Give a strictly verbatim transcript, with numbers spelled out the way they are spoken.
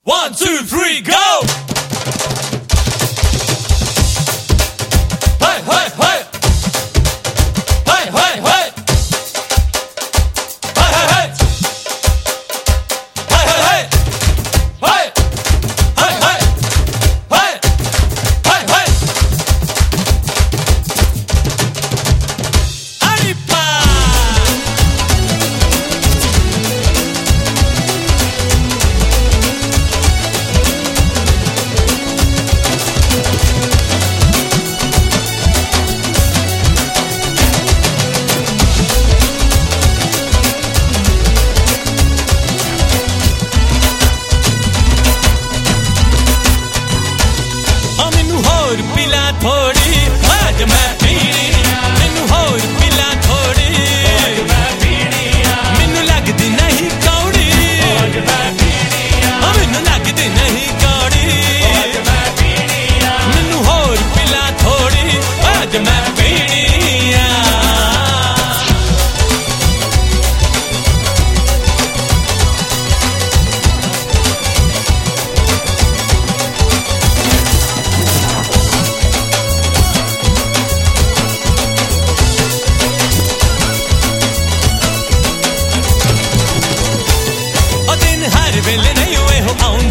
One, two, three, go! Hey, hey, hey! Hey, hey, hey! Hey, hey, hey! Hey, hey, hey! Hey! Hey, hey! Hey! Hey, hey! Aripa! पिला थोड़ी आज मैं पीनी मैनू होर पिला थोड़ी मैनू लगदी नहीं कौड़ी मैनू लगदी नहीं कौड़ी मैनू होर पिला थोड़ी आज मैं पीनी वेले नहीं हुए हो आउं